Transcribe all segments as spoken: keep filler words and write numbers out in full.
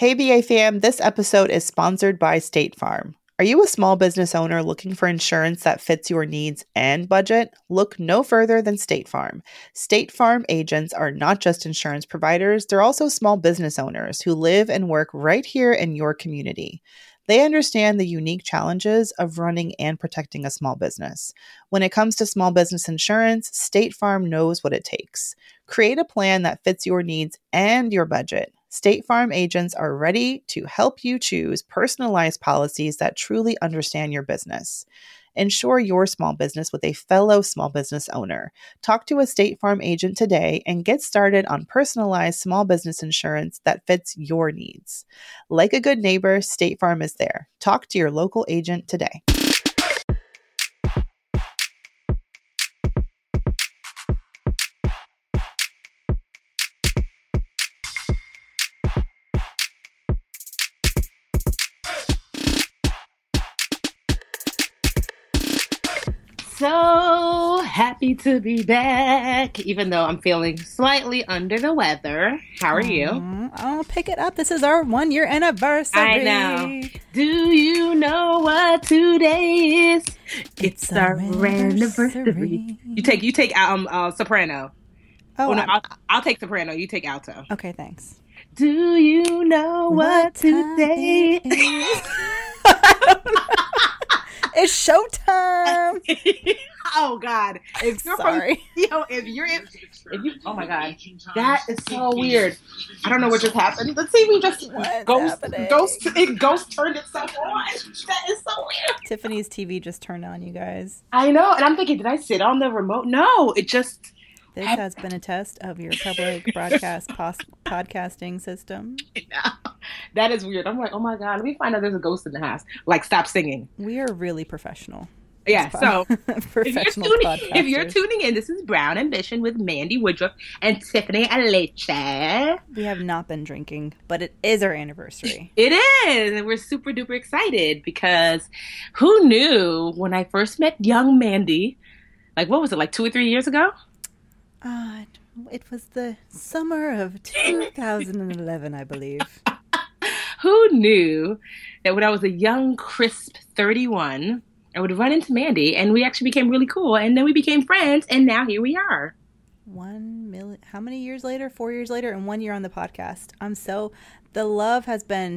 Hey, B A fam, this episode is sponsored by State Farm. Are you a small business owner looking for insurance that fits your needs and budget? Look no further than State Farm. State Farm agents are not just insurance providers, they're also small business owners who live and work right here in your community. They understand the unique challenges of running and protecting a small business. When it comes to small business insurance, State Farm knows what it takes. Create a plan that fits your needs and your budget. State Farm agents are ready to help you choose personalized policies that truly understand your business. Insure your small business with a fellow small business owner. Talk to a State Farm agent today and get started on personalized small business insurance that fits your needs. Like a good neighbor, State Farm is there. Talk to your local agent today. So happy to be back, even though I'm feeling slightly under the weather. How are you? Aww, I'll pick it up. This is our one year anniversary. I know. Do you know what today is? It's, it's our anniversary. anniversary. You take you take um uh, soprano. Oh, oh no, I'll, I'll take soprano. You take alto. Okay, thanks. Do you know what, what today is? It's showtime. Oh God! If you're Sorry. From, you know, if you're if, if you oh my God, that is so weird. I don't know what just happened. The T V just What's ghost happening? ghost it ghost turned itself on. That is so weird. Tiffany's T V just turned on, you guys. I know, and I'm thinking, did I sit on the remote? No, it just. This has been a test of your public broadcast pos- podcasting system. Yeah. That is weird. I'm like, oh my God, let me find out there's a ghost in the house. Like, stop singing. We are really professional. Yeah, so professional if, you're tuning, if you're tuning in, this is Brown Ambition with Mandy Woodruff and Tiffany Aleche. We have not been drinking, but it is our anniversary. It is, and we're super duper excited because who knew when I first met young Mandy, like what was it, like two or three years ago? Uh, it was the summer of two thousand eleven, I believe. Who knew that when I was a young, crisp thirty-one, I would run into Mandy, and we actually became really cool, and then we became friends, and now here we are. One million, how many years later? Four years later, and one year on the podcast. I'm so, the love has been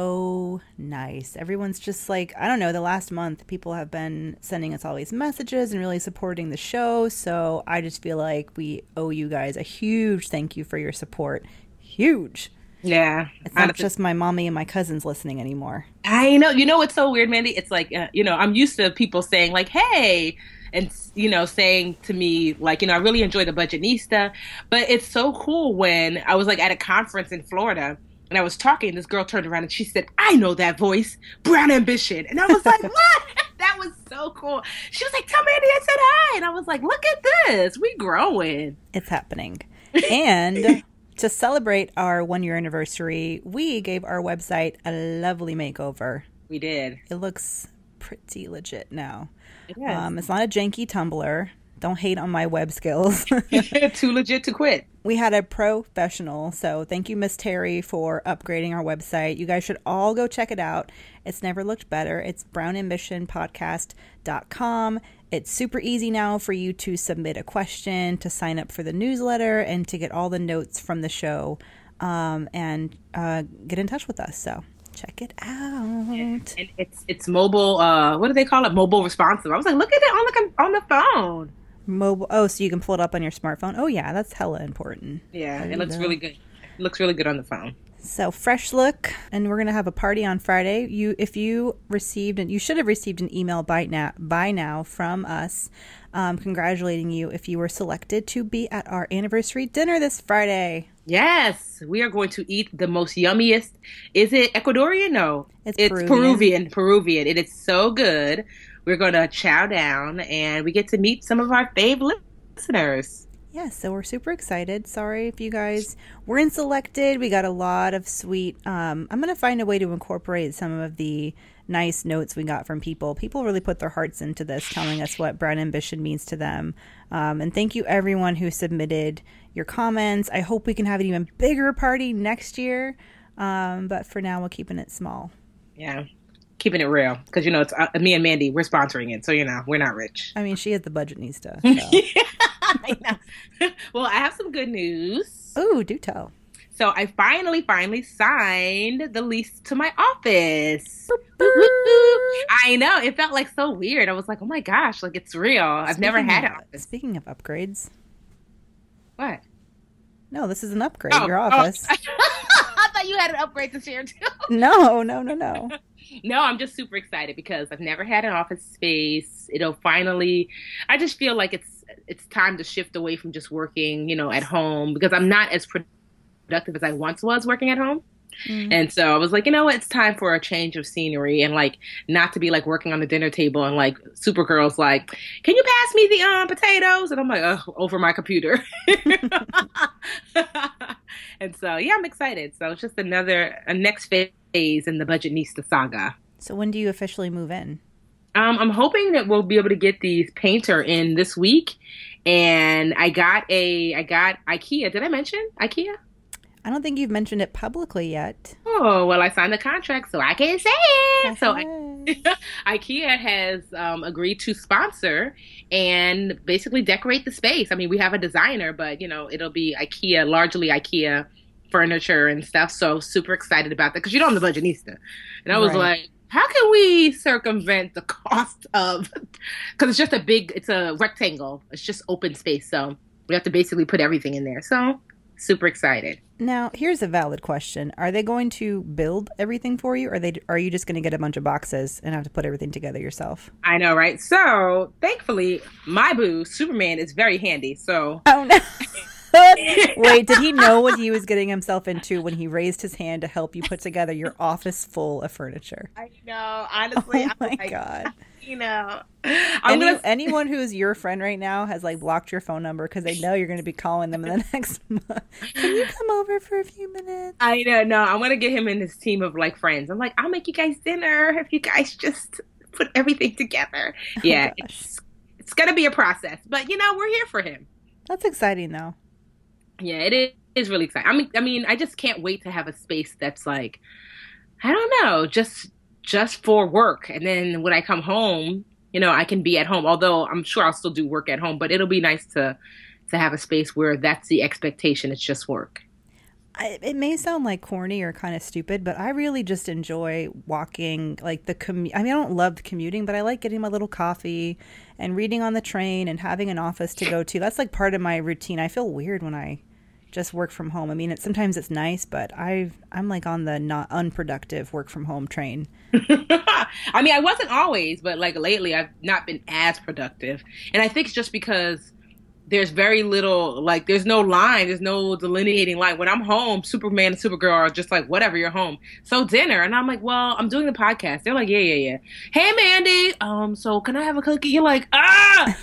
so nice. Everyone's just like, I don't know, the last month, people have been sending us all these messages and really supporting the show, so I just feel like we owe you guys a huge thank you for your support. Huge. Yeah. It's not honestly, just my mommy and my cousins listening anymore. I know. You know what's so weird, Mandy? It's like, uh, you know, I'm used to people saying like, hey, and, you know, saying to me, like, you know, I really enjoy the Budgetnista. But it's so cool when I was like at a conference in Florida and I was talking, this girl turned around and she said, I know that voice, Brown Ambition. And I was like, what? That was so cool. She was like, tell Mandy I said hi. And I was like, look at this. We growing. It's happening. And to celebrate our one-year anniversary, we gave our website a lovely makeover. We did. It looks pretty legit now. It is. Um, it's not a janky Tumblr. Don't hate on my web skills. Too legit to quit. We had a professional, so thank you, Miss Terry, for upgrading our website. You guys should all go check it out. It's never looked better. It's brown ambition podcast dot com. It's super easy now for you to submit a question, to sign up for the newsletter, and to get all the notes from the show um, and uh, get in touch with us. So check it out. And, and it's it's mobile. Uh, what do they call it? Mobile responsive. I was like, look at it on the on the phone. Mobile. Oh, so you can pull it up on your smartphone. Oh yeah, that's hella important. Yeah, it looks really good. It looks really good on the phone. So fresh look, and we're gonna have a party on Friday. You, if you received, and you should have received an email by now, by now from us, um, congratulating you if you were selected to be at our anniversary dinner this Friday. Yes, we are going to eat the most yummiest. Is it Ecuadorian? No, it's, it's Peruvian. Peruvian. Peruvian. It is so good. We're going to chow down, and we get to meet some of our fave listeners. Yeah, so we're super excited. Sorry if you guys weren't selected. We got a lot of sweet, um, I'm going to find a way to incorporate some of the nice notes we got from people. People really put their hearts into this, telling us what Brown Ambition means to them. Um, and thank you everyone who submitted your comments. I hope we can have an even bigger party next year. Um, but for now, we're keeping it small. Yeah. Keeping it real. Because, you know, it's uh, me and Mandy, we're sponsoring it. So, you know, we're not rich. I mean, she is the budgetnista. So. Yeah, I know. Well, I have some good news. Ooh, do tell. So I finally, finally signed the lease to my office. I know. It felt like so weird. I was like, oh my gosh, like it's real. I've Speaking never had of, an office. Speaking of upgrades. What? No, this is an upgrade. Oh, Your office. Oh. I thought you had an upgrade to share too. No, no, no, no. No, I'm just super excited because I've never had an office space. It'll finally, I just feel like it's it's time to shift away from just working, you know, at home because I'm not as productive as I once was working at home. Mm. And so I was like, you know what, it's time for a change of scenery and like not to be like working on the dinner table and like Supergirl's like, can you pass me the um, potatoes? And I'm like, oh, over my computer. And so, yeah, I'm excited. So it's just another, a next phase in the Budgetnista saga. So when do you officially move in? Um, I'm hoping that we'll be able to get the painter in this week. And I got a, I got IKEA. Did I mention IKEA? I don't think you've mentioned it publicly yet. Oh, well, I signed the contract, so I can't say it. So I, IKEA has um, agreed to sponsor and basically decorate the space. I mean, we have a designer, but, you know, it'll be IKEA, largely IKEA furniture and stuff. So super excited about that because, you know, I'm the Budgetnista. And I was right. like, how can we circumvent the cost of, because it's just a big, it's a rectangle. It's just open space. So we have to basically put everything in there. So super excited. Now, here's a valid question. Are they going to build everything for you, or are, they, are you just going to get a bunch of boxes and have to put everything together yourself? I know, right? So, thankfully, my boo, Superman, is very handy, so... Oh, no. Wait, did he know what he was getting himself into when he raised his hand to help you put together your office full of furniture? I know, honestly. Oh, my I'm like, God. You know. Any, gonna... Anyone who is your friend right now has, like, blocked your phone number because they know you're going to be calling them in the next month. Can you come over for a few minutes? I know, no, I'm going to get him in his team of, like, friends. I'm like, I'll make you guys dinner if you guys just put everything together. Yeah, oh, it's, it's going to be a process. But, you know, we're here for him. That's exciting, though. Yeah, it is really exciting. I mean, I mean, I just can't wait to have a space that's like, I don't know, just just for work. And then when I come home, you know, I can be at home. Although I'm sure I'll still do work at home, but it'll be nice to to have a space where that's the expectation. It's just work. I, it may sound like corny or kind of stupid, but I really just enjoy walking, like the commute. I mean, I don't love the commuting, but I like getting my little coffee and reading on the train and having an office to go to. That's like part of my routine. I feel weird when I just work from home. I mean, it, sometimes it's nice, but I've, I'm like on the not unproductive work from home train. I mean, I wasn't always, but like lately I've not been as productive. And I think it's just because there's very little, like, there's no line, there's no delineating line. When I'm home, Superman and Supergirl are just like, whatever, you're home. So dinner. And I'm like, well, I'm doing the podcast. They're like, yeah, yeah, yeah. Hey, Mandy, um, so can I have a cookie? You're like, ah!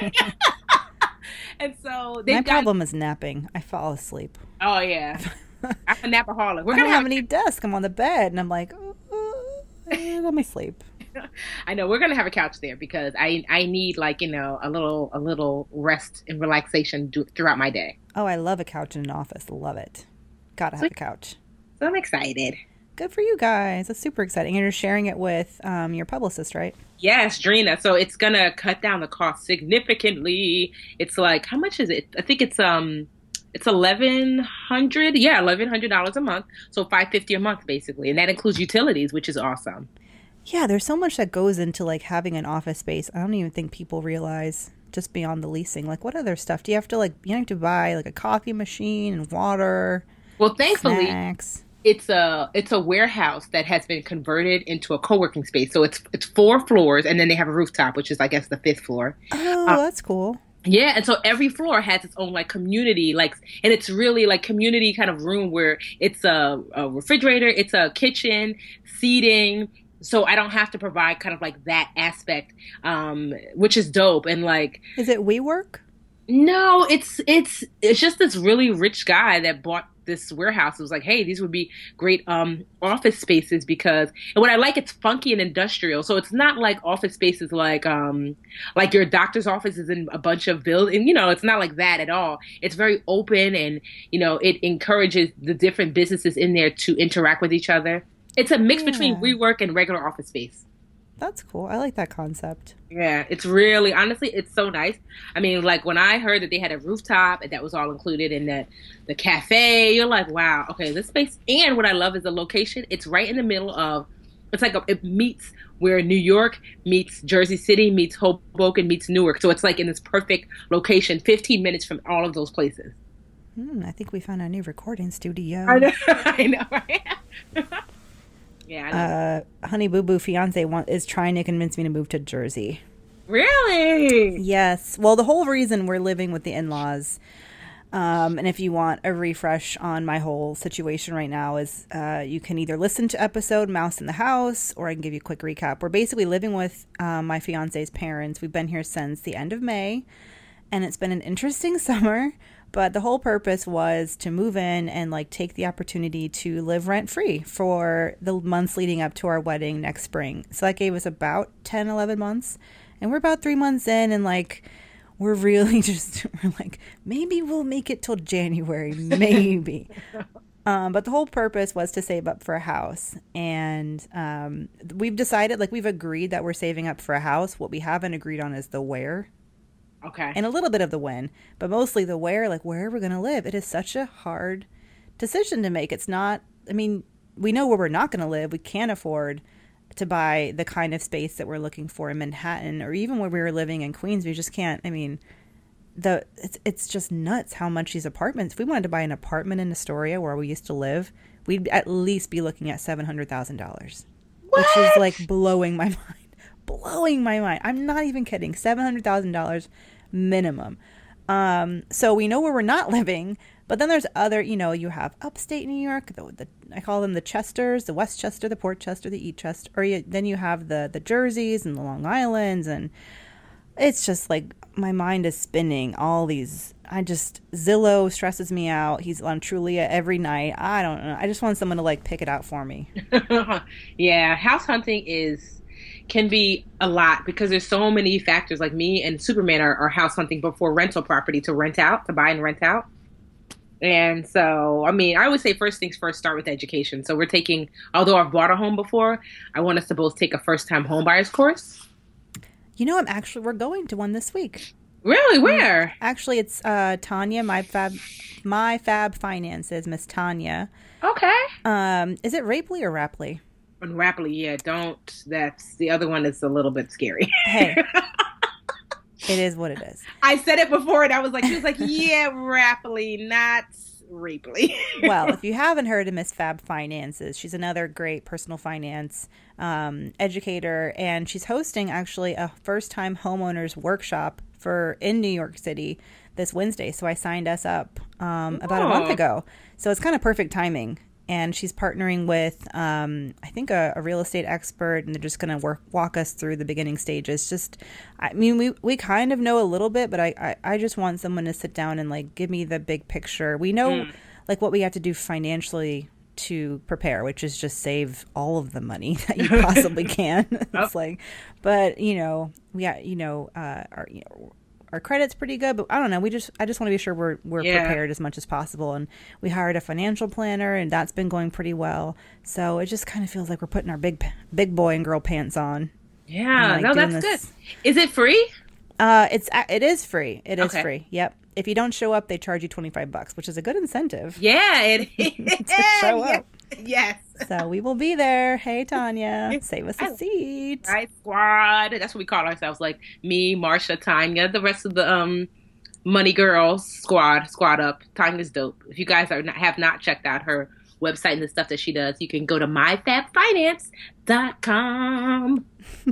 And so my problem is napping. I fall asleep. Oh, yeah. I'm a napaholic. We're I don't have, have any desk. I'm on the bed, and I'm like, oh, oh, I'm asleep. I know we're gonna have a couch there because I I need like you know a little a little rest and relaxation do, throughout my day. Oh, I love a couch in an office. Love it. Gotta have so, a couch. So I'm excited. Good for you guys. That's super exciting. And you're sharing it with um, your publicist, right? Yes, Drina. So it's gonna cut down the cost significantly. It's like how much is it? I think it's um. It's eleven hundred, yeah, eleven hundred dollars a month. So five fifty a month basically, and that includes utilities, which is awesome. Yeah, there's so much that goes into like having an office space. I don't even think people realize just beyond the leasing. Like, what other stuff do you have to like? You have to buy like a coffee machine and water. Well, thankfully, snacks. it's a it's a warehouse that has been converted into a co-working space. So it's it's four floors, and then they have a rooftop, which is I guess the fifth floor. Oh, um, that's cool. Yeah, and so every floor has its own like community, like, and it's really like community kind of room where it's a, a refrigerator, it's a kitchen, seating. So I don't have to provide kind of like that aspect, um, which is dope. And like, is it WeWork? No, it's it's it's just this really rich guy that bought this warehouse. It was like, hey, these would be great um office spaces because, and what I like, it's funky and industrial. So it's not like office spaces like um like your doctor's office is in a bunch of buildings. You know, it's not like that at all. It's very open, and you know, it encourages the different businesses in there to interact with each other. It's a mix Yeah. between WeWork and regular office space. That's cool. I like that concept. Yeah, it's really, honestly, it's so nice. I mean, like when I heard that they had a rooftop and that was all included in that the cafe, you're like, wow, okay, this space. And what I love is the location. It's right in the middle of, it's like a, it meets where New York meets Jersey City meets Hoboken meets Newark. So it's like in this perfect location, fifteen minutes from all of those places. Hmm, I think we found a new recording studio. I know, I know, right? Yeah, I know. Uh, Honey Boo Boo fiance want, is trying to convince me to move to Jersey. Really? Yes. Well, the whole reason we're living with the in-laws, um, and if you want a refresh on my whole situation right now, is uh, you can either listen to episode Mouse in the House, or I can give you a quick recap. We're basically living with um, my fiance's parents. We've been here since the end of May, and it's been an interesting summer. But the whole purpose was to move in and like take the opportunity to live rent free for the months leading up to our wedding next spring. So that gave us about ten, eleven months. And we're about three months in, and like we're really just, we're like, maybe we'll make it till January, maybe. um, but the whole purpose was to save up for a house. And um, we've decided, like we've agreed that we're saving up for a house. What we haven't agreed on is the where. Okay. And a little bit of the when, but mostly the where, like where are we going to live? It is such a hard decision to make. It's not, I mean, we know where we're not going to live. We can't afford to buy the kind of space that we're looking for in Manhattan, or even where we were living in Queens. We just can't, I mean, the it's it's just nuts how much these apartments, if we wanted to buy an apartment in Astoria where we used to live, we'd at least be looking at seven hundred thousand dollars, which is like blowing my mind. Blowing my mind. I'm not even kidding. seven hundred thousand dollars minimum. Um, so we know where we're not living, but then there's other, you know, you have upstate New York, the, the I call them the Chesters, the Westchester, the Portchester, the Eastchester, or you, then you have the, the Jerseys and the Long Islands, and it's just like my mind is spinning. All these, I just, Zillow stresses me out. He's on Trulia every night. I don't know. I just want someone to like pick it out for me. Yeah, house hunting is can be a lot because there's so many factors. Like me and Superman are, are house hunting before rental property to rent out, to buy and rent out. And so, I mean, I would say first things first, start with education. So we're taking, although I've bought a home before, I want us to both take a first-time home buyers course. You know, I'm actually, we're going to one this week. Really? Where? Actually, it's uh, Tanya, my fab, my fab finances, Miss Tanya. Okay. Um, is it Rapley or Rapley? And rapidly, yeah, don't. That's the other one is a little bit scary. Hey, it is what it is. I said it before, and I was like, she was like, yeah, rapidly, not rapidly. Well, if you haven't heard of Miss Fab Finances, she's another great personal finance um, educator, and she's hosting actually a first-time homeowners workshop for in New York City this Wednesday. So I signed us up um, about a month ago. So it's kind of perfect timing. And she's partnering with, um, I think, a, a real estate expert, and they're just going to work walk us through the beginning stages. Just, I mean, we we kind of know a little bit, but I, I, I just want someone to sit down and, like, give me the big picture. We know, mm. like, what we have to do financially to prepare, which is just save all of the money that you possibly can. It's like, but, you know, we, you know, uh, our, you know, our credit's pretty good, but I don't know. We just, I just want to be sure we're we're yeah. prepared as much as possible. And we hired a financial planner, and that's been going pretty well. So it just kind of feels like we're putting our big, big boy and girl pants on. Yeah, like no, that's this. Good. Is it free? Uh, it's it is free. It is okay. free. Yep. If you don't show up, they charge you twenty-five bucks, which is a good incentive. Yeah, it is. to show up. Yes. So we will be there. Hey, Tanya, save us a seat. Right, squad. That's what we call ourselves. Like me, Marsha, Tanya, the rest of the um Money Girls squad, squad up. Tanya's dope. If you guys are not, have not checked out her website and the stuff that she does, you can go to my fab finance dot com.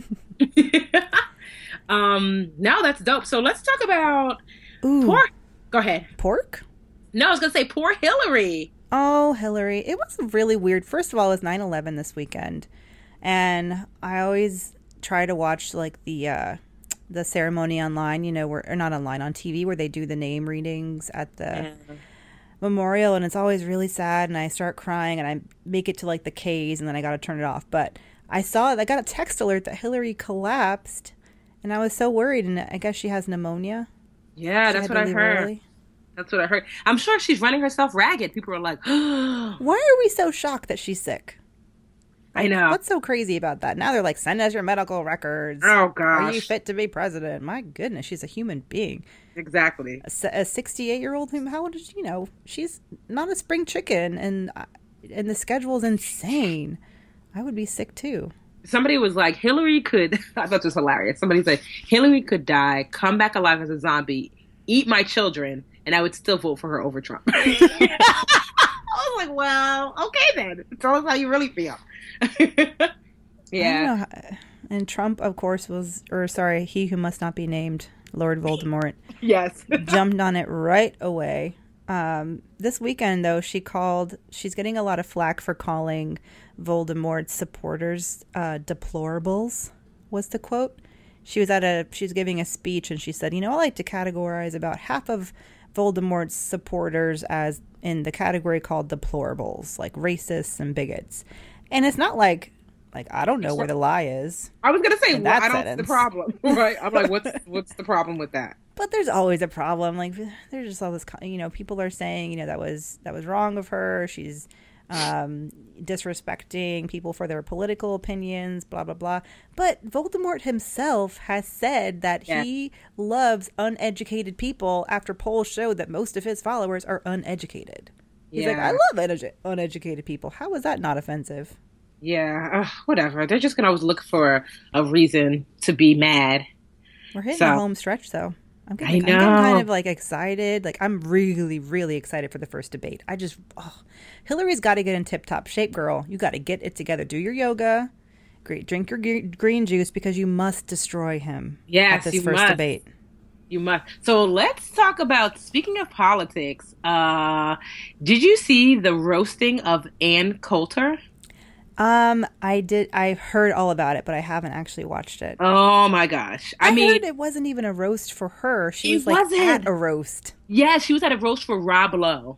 um, now that's dope. So let's talk about Ooh. pork. Go ahead. Pork? No, I was gonna say poor Hillary. Oh, Hillary. It was really weird. First of all, it was nine eleven this weekend. And I always try to watch like the uh, the ceremony online, you know, where, or not online, on T V, where they do the name readings at the... Yeah. memorial, and it's always really sad, and I start crying, and I make it to like the K's, and then I got to turn it off. But I saw I got a text alert that Hillary collapsed, and I was so worried, and I guess she has pneumonia. Yeah, She that's had what to I leave heard. early. That's what I heard. I'm sure she's running herself ragged. People are like, Why are we so shocked that she's sick? I know. What's so crazy about that? Now they're like, send us your medical records. Oh, Are you gosh. fit to be president? My goodness, she's a human being. Exactly. A sixty-eight-year-old, how old is she? You know, she's not a spring chicken, and and the schedule is insane. I would be sick too. Somebody was like, Hillary could, I thought this was hilarious. Somebody said, Hillary could die, come back alive as a zombie, eat my children, and I would still vote for her over Trump. I was like, well, okay then. Tell us how you really feel. Yeah. I don't know how, and Trump, of course, was, or sorry, he who must not be named, Lord Voldemort, Yes. jumped on it right away. Um, this weekend, though, she called, she's getting a lot of flack for calling Voldemort's supporters uh, deplorables, was the quote. She was at a, she was giving a speech, and she said, you know, I like to categorize about half of Voldemort's supporters as in the category called deplorables, like racists and bigots. And it's not like, like, I don't know where the lie is. I was going to say, in well, that I don't see sentence. the problem. Right? I'm like, what's what's the problem with that? But there's always a problem. Like, there's just all this, co- you know, people are saying, you know, that was that was wrong of her. She's um, disrespecting people for their political opinions, blah, blah, blah. But Voldemort himself has said that Yeah. he loves uneducated people after polls showed that most of his followers are uneducated. He's like, Yeah. I love unedu- uneducated people. How is that not offensive? Yeah, uh, whatever. They're just going to always look for a reason to be mad. We're hitting So- the home stretch, though. I'm getting, I I'm getting kind know. of like excited. Like, I'm really, really excited for the first debate. I just, oh, Hillary's got to get in tip-top shape, girl. You got to get it together. Do your yoga. Great. Drink your ge- green juice because you must destroy him Yes, at this you first must. debate. You must. So let's talk about, speaking of politics, uh, did you see the roasting of Ann Coulter? Um, I did. I heard all about it, but I haven't actually watched it. Oh my gosh. I, I mean, heard it wasn't even a roast for her. She It was like wasn't. at a roast. yeah, she was at a roast for Rob Lowe,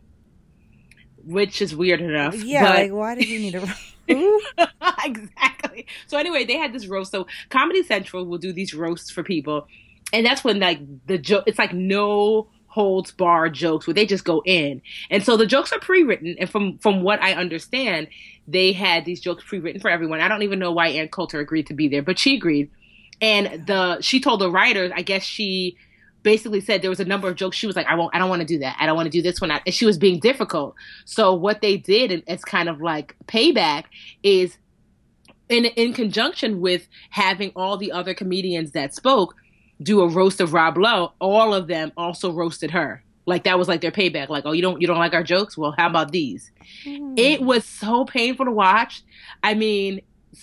which is weird enough. Yeah, but- like why did you need a roast? Exactly. So anyway, they had this roast. So Comedy Central will do these roasts for people, and that's when like the joke. It's like no holds bar jokes where they just go in, and so the jokes are pre-written. And from from what I understand, they had these jokes pre-written for everyone. I don't even know why Ann Coulter agreed to be there, but she agreed. And the she told the writers, I guess she basically said there was a number of jokes. She was like, I won't, I don't want to do that. I don't want to do this one. And she was being difficult. So what they did, and it's kind of like payback, is in in conjunction with having all the other comedians that spoke do a roast of Rob Lowe, all of them also roasted her. Like that was like their payback. Like, oh, you don't you don't like our jokes? Well, how about these? Hmm. It was so painful to watch. I mean,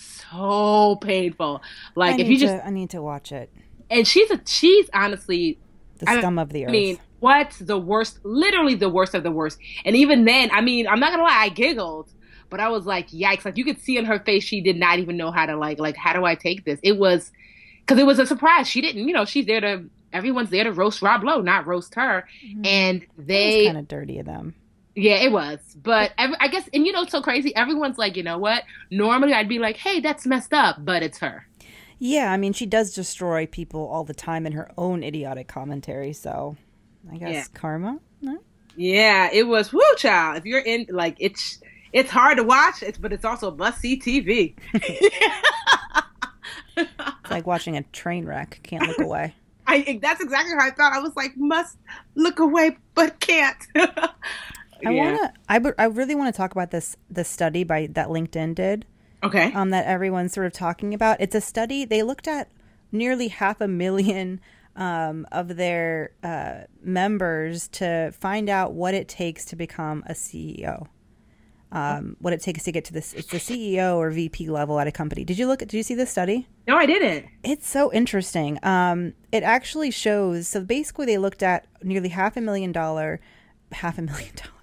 so painful. Like I if need you just to, I need to watch it. and she's a she's honestly The I- scum of the earth. I mean, what the worst, literally the worst of the worst. And even then, I mean, I'm not gonna lie, I giggled, but I was like, yikes! Like you could see in her face, she did not even know how to like, like how do I take this? It was because it was a surprise. She didn't, you know, she's there to, everyone's there to roast Rob Lowe, not roast her. Mhm. And It they, was kind of dirty of them. yeah, it was. But every, I guess, and you know, it's so crazy. Everyone's like, you know what? Normally, I'd be like, hey, that's messed up, but it's her. Yeah, I mean, she does destroy people all the time in her own idiotic commentary. So, I guess Yeah. karma. No? Yeah, it was. Woo, child. If you're in, like, it's it's hard to watch, it's but it's also must see T V. It's like watching a train wreck. Can't look away. I that's exactly how I thought. I was like, must look away, but can't. I Yeah. wanna. I, b- I really want to talk about this this study by that LinkedIn did. Okay. Um, that everyone's sort of talking about. It's a study. They looked at nearly half a million um, of their uh, members to find out what it takes to become a C E O. Um, what it takes to get to this, it's the C E O or V P level at a company. Did you look at, did you see this study? No, I didn't. It's so interesting. Um, it actually shows, so basically they looked at nearly half a million dollar, half a million dollar,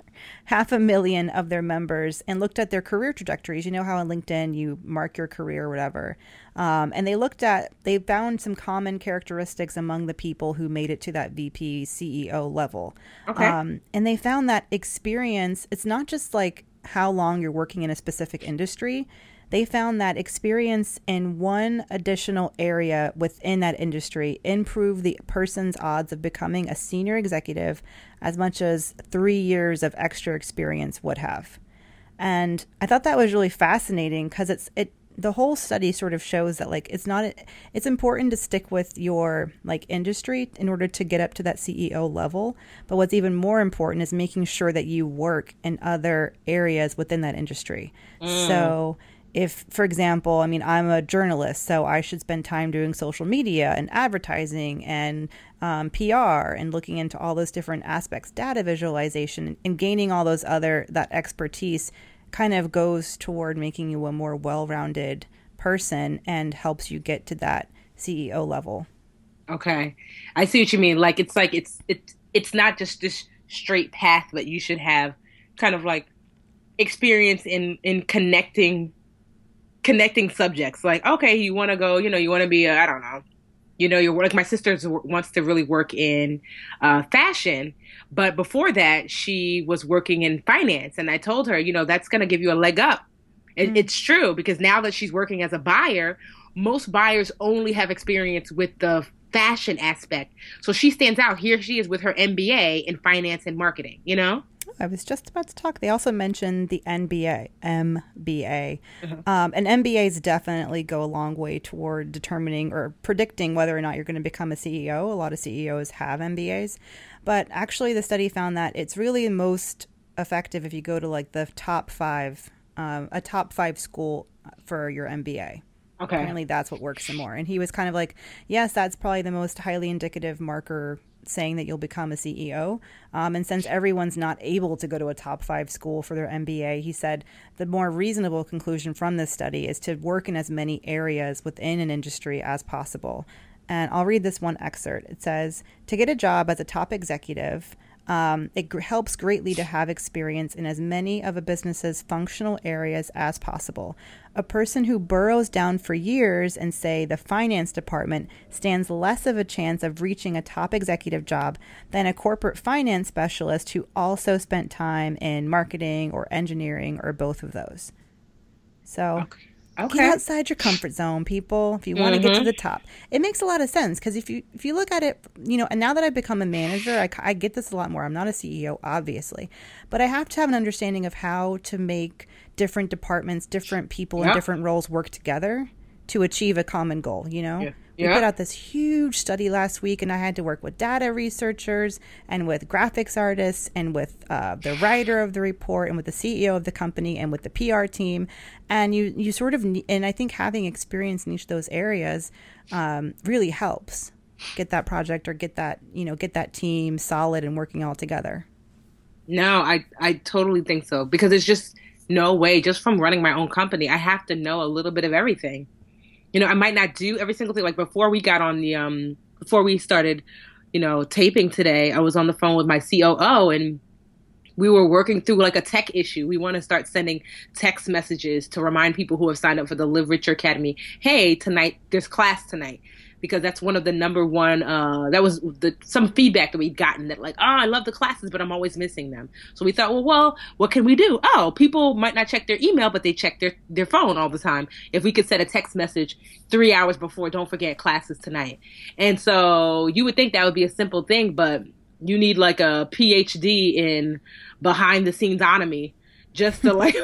half a million of their members and looked at their career trajectories. You know how on LinkedIn you mark your career or whatever. Um, and they looked at, they found some common characteristics among the people who made it to that V P C E O level. Okay. Um, and they found that experience, it's not just like how long you're working in a specific industry. They found that experience in one additional area within that industry improved the person's odds of becoming a senior executive as much as three years of extra experience would have. And I thought that was really fascinating because it's it the whole study sort of shows that like it's not it's important to stick with your like industry in order to get up to that C E O level. But what's even more important is making sure that you work in other areas within that industry. Mm. So if, for example, I mean, I'm a journalist, so I should spend time doing social media and advertising and um, P R and looking into all those different aspects, data visualization, and gaining all those other, that expertise kind of goes toward making you a more well-rounded person and helps you get to that C E O level. Okay. I see what you mean. Like, it's like, it's, it's, it's not just this straight path, but you should have kind of like experience in, in connecting connecting subjects. Like, okay, you want to go, you know, you want to be, a, I don't know, you know, you're like my sister wants to really work in uh, fashion. But before that, she was working in finance. And I told her, you know, that's going to give you a leg up. It, mm. It's true, because now that she's working as a buyer, most buyers only have experience with the fashion aspect. So she stands out. Here she is with her M B A in finance and marketing, you know? I was just about to talk. They also mentioned the N B A, M B A. Mm-hmm. Um, and M B As definitely go a long way toward determining or predicting whether or not you're going to become a C E O. A lot of C E Os have M B As. But actually, the study found that it's really most effective if you go to like the top five, um, a top five school for your M B A. Okay. Apparently, that's what works some more. And he was kind of like, yes, that's probably the most highly indicative marker saying that you'll become a C E O. Um, and since everyone's not able to go to a top five school for their M B A, he said the more reasonable conclusion from this study is to work in as many areas within an industry as possible. And I'll read this one excerpt. It says, to get a job as a top executive, Um, it g- helps greatly to have experience in as many of a business's functional areas as possible. A person who burrows down for years in, say, the finance department stands less of a chance of reaching a top executive job than a corporate finance specialist who also spent time in marketing or engineering or both of those. So... Okay. Okay. Get outside your comfort zone, people, if you want to mm-hmm. get to the top. It makes a lot of sense because if you if you look at it, you know, and now that I've become a manager, I, I get this a lot more. I'm not a C E O, obviously, but I have to have an understanding of how to make different departments, different people yep. in different roles work together to achieve a common goal, you know? Yeah. We Yeah. put out this huge study last week, and I had to work with data researchers and with graphics artists and with uh, the writer of the report and with the C E O of the company and with the P R team. And you, you sort of, ne- and I think having experience in each of those areas um, really helps get that project or get that, you know, get that team solid and working all together. No, I, I totally think so, because it's just no way, just from running my own company, I have to know a little bit of everything. You know, I might not do every single thing. Like before we got on the, um, before we started, you know, taping today, I was on the phone with my C O O and we were working through like a tech issue. We want to start sending text messages to remind people who have signed up for the Live Richer Academy, hey, tonight, there's class tonight. Because that's one of the number one, uh, that was the some feedback that we'd gotten that like, oh, I love the classes, but I'm always missing them. So we thought, well, well, what can we do? Oh, people might not check their email, but they check their, their phone all the time. If we could set a text message three hours before, don't forget classes tonight. And so you would think that would be a simple thing, but you need like a P H D in behind the scenes onomy just to like,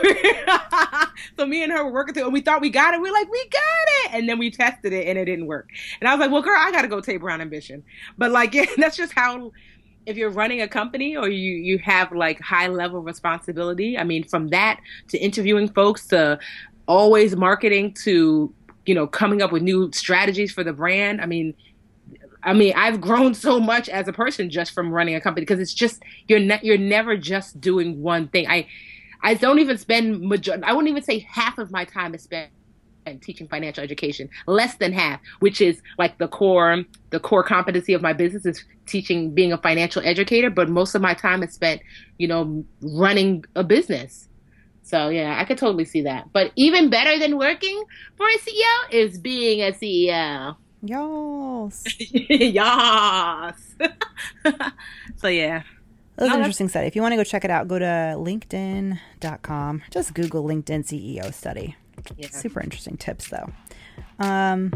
so me and her were working through, and we thought we got it. We we're like, we got it. And then we tested it and it didn't work. And I was like, well, girl, I got to go tape around Ambition. But like, yeah, that's just how, if you're running a company or you, you have like high level responsibility, I mean, from that to interviewing folks to always marketing to, you know, coming up with new strategies for the brand. I mean, I mean, I've grown so much as a person just from running a company, because it's just, you're ne- you're never just doing one thing. I, I don't even spend, major- I wouldn't even say half of my time is spent teaching financial education, less than half, which is like the core, the core competency of my business is teaching, being a financial educator. But most of my time is spent, you know, running a business. So yeah, I could totally see that. But even better than working for a C E O is being a C E O. Yes. Yes. So yeah. That was No, an that's- interesting study. If you want to go check it out, go to linkedin dot com. Just Google LinkedIn C E O study. Yeah. Super interesting tips, though. Um,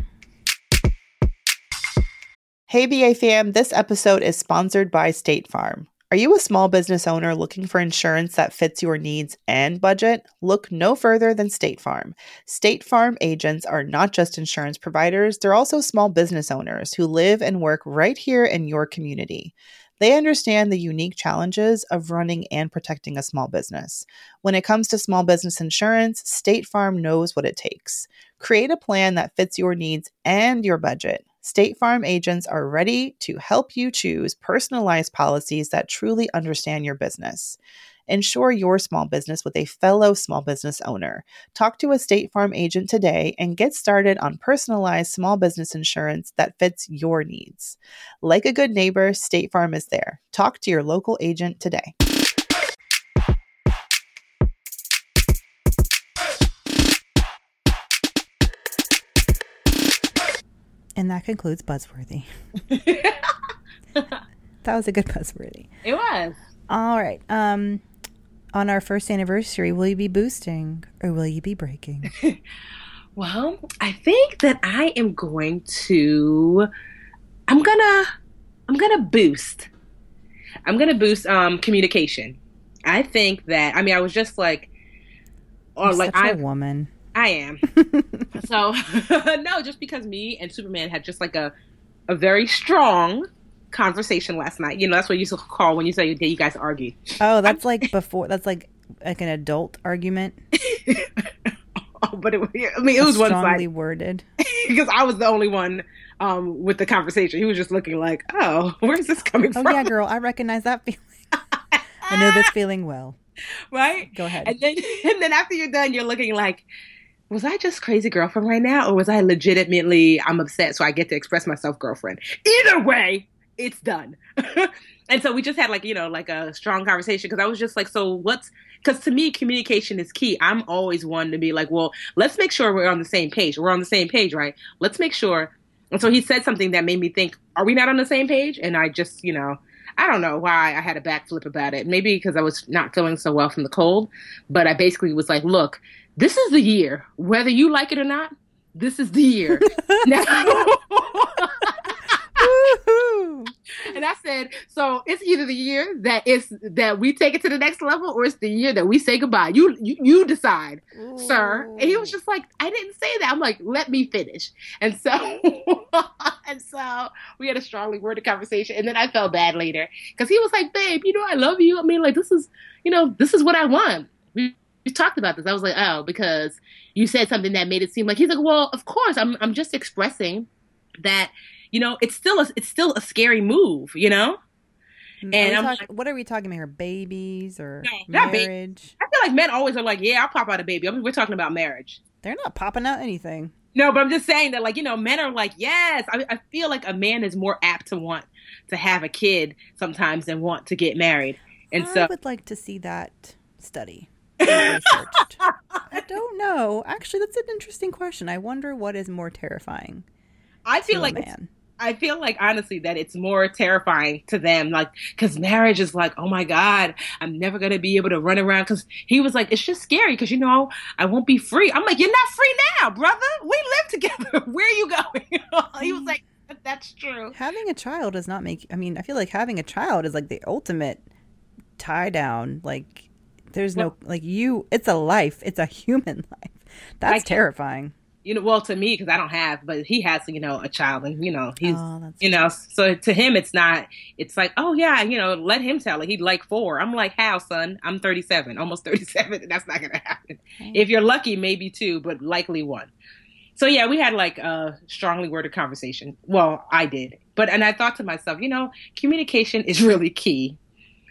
Hey, B A fam, this episode is sponsored by State Farm. Are you a small business owner looking for insurance that fits your needs and budget? Look no further than State Farm. State Farm agents are not just insurance providers, they're also small business owners who live and work right here in your community. They understand the unique challenges of running and protecting a small business. When it comes to small business insurance, State Farm knows what it takes. Create a plan that fits your needs and your budget. State Farm agents are ready to help you choose personalized policies that truly understand your business. Insure your small business with a fellow small business owner. Talk to a State Farm agent today and get started on personalized small business insurance that fits your needs. Like a good neighbor, State Farm is there. Talk to your local agent today. and that concludes Buzzworthy. That was a good Buzzworthy. It was. All right. Um, on our first anniversary, will you be boosting or will you be breaking? Well, I think that I am going to, I'm gonna, I'm gonna boost. I'm gonna boost um, communication. I think that, I mean, I was just like, or You're like such I, a woman. I am. So no, just because me and Superman had just like a, a very strong conversation last night. You know, that's what you used to call when you say you guys argued. Oh, that's like before. That's like like an adult argument. Oh, but it, I mean, it was one strongly side worded. because I was the only one um, with the conversation. He was just looking like, "Oh, where's this coming Oh from?" yeah, girl, I recognize that feeling. I know this feeling well. Right? Go ahead. And then, and then after you're done, you're looking like, was I just crazy girlfriend right now, or was I legitimately I'm upset, so I get to express myself, girlfriend? Either way, it's done. And so we just had like, you know, like a strong conversation because I was just like, so what's, because to me, communication is key. I'm always one to be like, well, let's make sure we're on the same page. We're on the same page, right? Let's make sure. And so he said something that made me think, are we not on the same page? And I just, you know, I don't know why I had a backflip about it. Maybe because I was not feeling so well from the cold. But I basically was like, look, this is the year. Whether you like it or not, this is the year. Now, and I said, so it's either the year that it's that we take it to the next level, or it's the year that we say goodbye. You you, you decide, Ooh. Sir. And he was just like, I didn't say that. I'm like, let me finish. And so and so we had a strongly worded conversation, and then I felt bad later because he was like, babe, you know, I love you. I mean, like, this is, you know, this is what I want. We we talked about this. I was like, oh, because you said something that made it seem like, he's like, well, of course, I'm I'm just expressing that. You know, it's still a, it's still a scary move, you know? And I'm talk- like, what are we talking about here? Babies or no, marriage? Ba- I feel like men always are like, yeah, I'll pop out a baby. I mean, we're talking about marriage. They're not popping out anything. No, but I'm just saying that, like, you know, men are like, yes. I, I feel like a man is more apt to want to have a kid sometimes than want to get married. And I so I would like to see that study. Researched. I don't know. Actually, that's an interesting question. I wonder what is more terrifying. I feel like man. I feel like, honestly, that it's more terrifying to them, like, because marriage is like, oh, my God, I'm never going to be able to run around. Because he was like, it's just scary because, you know, I won't be free. I'm like, you're not free now, brother. We live together. Where are you going? He was like, that's true. Having a child does not make, I mean, I feel like having a child is like the ultimate tie down. Like, there's well, no, like, you, it's a life. It's a human life. That's terrifying. You know, well, to me, because I don't have, but he has, you know, a child, and you know, he's, oh, you know, so to him, it's not. It's like, oh yeah, you know, let him tell it. He'd like four. I'm like, how, son? I'm thirty-seven, almost thirty-seven, and that's not gonna happen. Okay. If you're lucky, maybe two, but likely one. So yeah, we had like a strongly worded conversation. Well, I did, but and I thought to myself, you know, communication is really key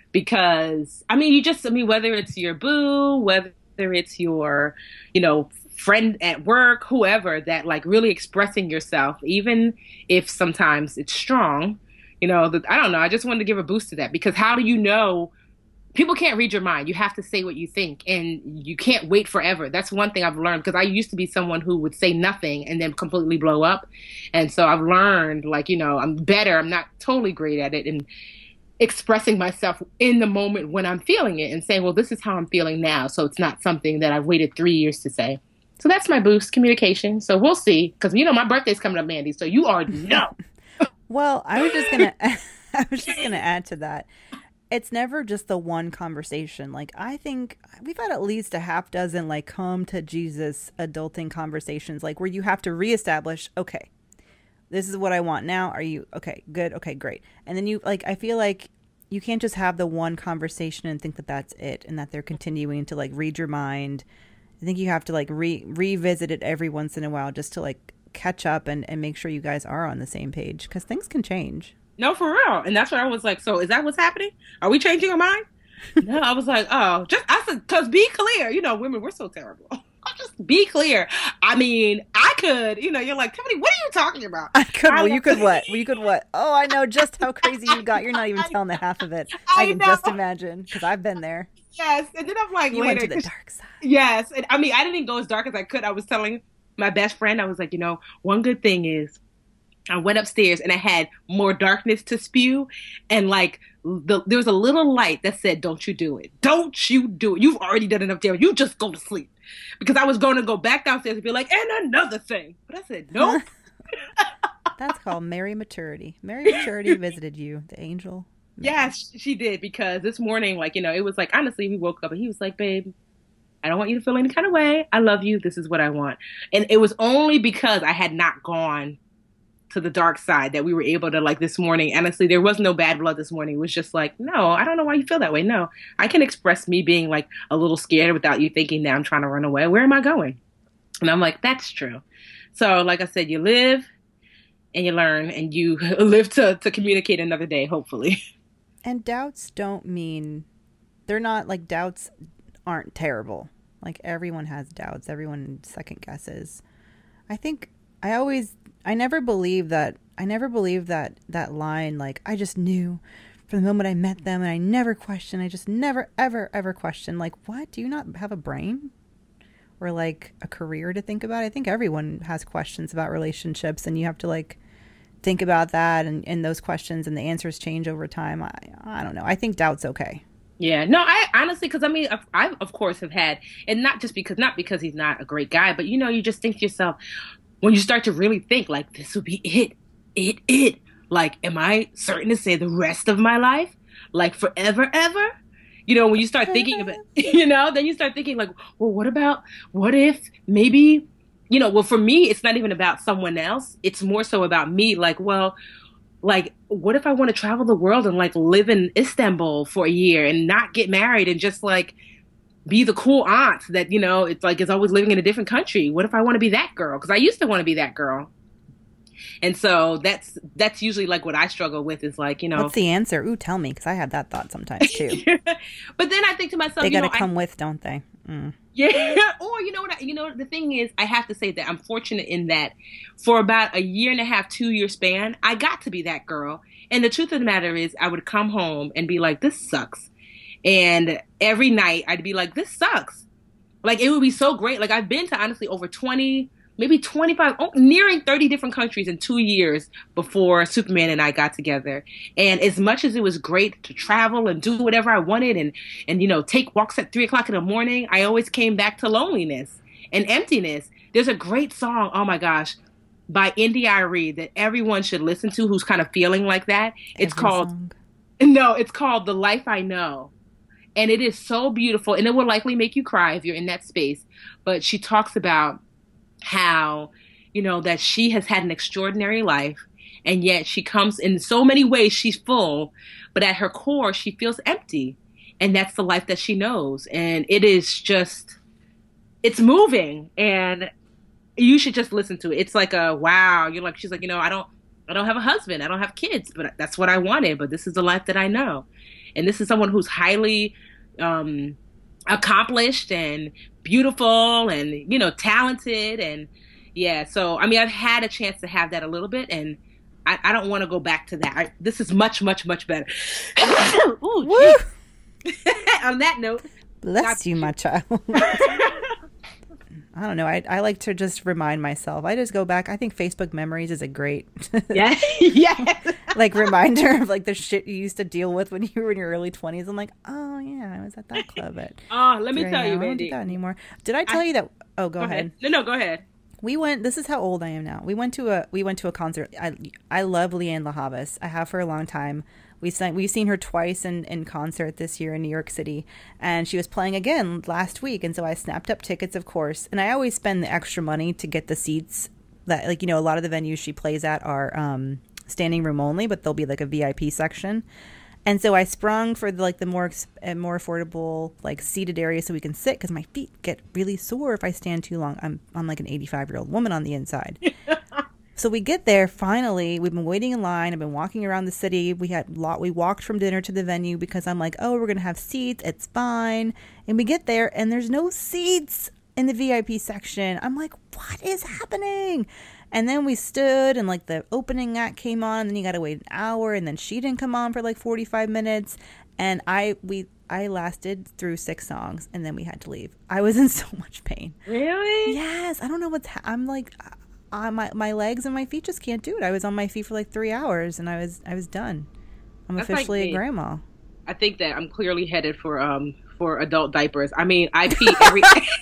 because I mean, you just, I mean, whether it's your boo, whether it's your, you know, friend at work, whoever, that like really expressing yourself, even if sometimes it's strong, you know, the, I don't know. I just wanted to give a boost to that, because how do you know? People can't read your mind. You have to say what you think, and you can't wait forever. That's one thing I've learned, because I used to be someone who would say nothing and then completely blow up. And so I've learned, like, you know, I'm better. I'm not totally great at it. And expressing myself in the moment when I'm feeling it and saying, well, this is how I'm feeling now. So it's not something that I've waited three years to say. So that's my boost, communication. So we'll see. Because, you know, my birthday's coming up, Mandy. So you already know. Well, I was just going to, I was just going to add to that. It's never just the one conversation. Like, I think we've had at least a half dozen, like, come to Jesus adulting conversations, like, where you have to reestablish, okay, this is what I want now. Are you, okay, good, okay, great. And then you, like, I feel like you can't just have the one conversation and think that that's it, and that they're continuing to, like, read your mind. I think you have to, like, re- revisit it every once in a while just to, like, catch up and, and make sure you guys are on the same page, because things can change. No, for real. And that's what I was like, so is that what's happening? Are we changing our mind? No, I was like, oh, just, I said, because be clear. You know, women, we're so terrible. Just be clear. I mean, I could, you know, you're like, Tiffany, what are you talking about? I could, well, you could what? Well, you could what? Oh, I know just how crazy you got. You're not even telling the half of it. I, I can know. Just imagine, because I've been there. Yes. And then I'm like, you later, went to the dark side. Yes. And I mean, I didn't go as dark as I could. I was telling my best friend, I was like, you know, one good thing is, I went upstairs and I had more darkness to spew, and like the, there was a little light that said, don't you do it. Don't you do it. You've already done enough damage. You just go to sleep. Because I was going to go back downstairs and be like, and another thing. But I said, nope. That's called Mary Maturity. Mary Maturity visited you, the angel. Yes, she did. Because this morning, like, you know, it was like, honestly, we woke up and he was like, babe, I don't want you to feel any kind of way. I love you. This is what I want. And it was only because I had not gone to the dark side that we were able to, like, this morning. Honestly, there was no bad blood this morning. It was just like, no, I don't know why you feel that way. No, I can express me being like a little scared without you thinking that I'm trying to run away. Where am I going? And I'm like, that's true. So like I said, you live and you learn, and you live to, to communicate another day, hopefully. And doubts don't mean, they're not like, doubts aren't terrible. Like, everyone has doubts. Everyone second guesses. I think I always, I never believed that, I never believed that, that line, like, I just knew from the moment I met them, and I never questioned. I just never, ever, ever questioned. Like, what? Do you not have a brain? Or, like, a career to think about? I think everyone has questions about relationships, and you have to, like, think about that, and, and those questions, and the answers change over time. I, I don't know. I think doubt's okay. Yeah, no, I honestly, because I mean, I of course have had, and not just because, not because he's not a great guy, but, you know, you just think to yourself, when you start to really think, like, this will be it, it, it, like, am I certain to say the rest of my life? Like, forever, ever? You know, when you start thinking of it, you know, then you start thinking, like, well, what about, what if maybe, you know, well, for me, it's not even about someone else. It's more so about me. Like, well, like, what if I want to travel the world and, like, live in Istanbul for a year and not get married and just, like, be the cool aunt that, you know, it's like, is always living in a different country. What if I want to be that girl? Because I used to want to be that girl. And so that's that's usually, like, what I struggle with is, like, you know. What's the answer? Ooh, tell me, because I have that thought sometimes, too. But then I think to myself, they got to you know, come I, with, don't they? Mm. Yeah. Or, you know what, I, you know, the thing is, I have to say that I'm fortunate in that for about a year and a half, two year span, I got to be that girl. And the truth of the matter is, I would come home and be like, this sucks. And every night I'd be like, this sucks. Like, it would be so great. Like, I've been to, honestly, over twenty, maybe twenty-five, oh, nearing thirty different countries in two years before Superman and I got together. And as much as it was great to travel and do whatever I wanted and, and, you know, take walks at three o'clock in the morning, I always came back to loneliness and emptiness. There's a great song, oh my gosh, by Indy Irie that everyone should listen to who's kind of feeling like that. It's Every called, song. no, it's called The Life I Know. And it is so beautiful, and it will likely make you cry if you're in that space. But she talks about how, you know, that she has had an extraordinary life, and yet she comes in so many ways, she's full, but at her core, she feels empty. And that's the life that she knows. And it is just, it's moving, and you should just listen to it. It's like a, wow. You're like, she's like, you know, I don't, I don't have a husband. I don't have kids, but that's what I wanted. But this is the life that I know. And this is someone who's highly um, accomplished and beautiful and, you know, talented. And yeah, so, I mean, I've had a chance to have that a little bit, and I, I don't want to go back to that. I, this is much, much, much better. Ooh, on that note. Bless God, you, my child. I don't know. I I like to just remind myself. I just go back. I think Facebook memories is a great yeah, yeah, like reminder of like the shit you used to deal with when you were in your early twenties. I'm like, oh yeah, I was at that club at. Oh, let me tell you, I don't do that anymore. Did I tell I, you that? Oh, go, go ahead. ahead. No, no, go ahead. We went. This is how old I am now. We went to a we went to a concert. I I love Leanne La Havas. I have for a long time. We seen, we've seen her twice in, in concert this year in New York City, and she was playing again last week, and so I snapped up tickets, of course, and I always spend the extra money to get the seats that, like, you know, a lot of the venues she plays at are um, standing room only, but there'll be like a V I P section, and so I sprung for the, like the more more affordable, like, seated area so we can sit, because my feet get really sore if I stand too long. I'm, I'm like an eighty-five year old woman on the inside. So we get there, finally. We've been waiting in line. I've been walking around the city. We had lot. We walked from dinner to the venue because I'm like, oh, we're going to have seats. It's fine. And we get there, and there's no seats in the V I P section. I'm like, what is happening? And then we stood, and, like, the opening act came on, and then you got to wait an hour, and then she didn't come on for, like, forty-five minutes. And I we I lasted through six songs, and then we had to leave. I was in so much pain. Really? Yes. I don't know what's ha- I'm like... Uh, my my legs and my feet just can't do it. I was on my feet for like three hours, and I was I was done. I'm That's officially like a grandma. I think that I'm clearly headed for um for adult diapers. I mean, I pee every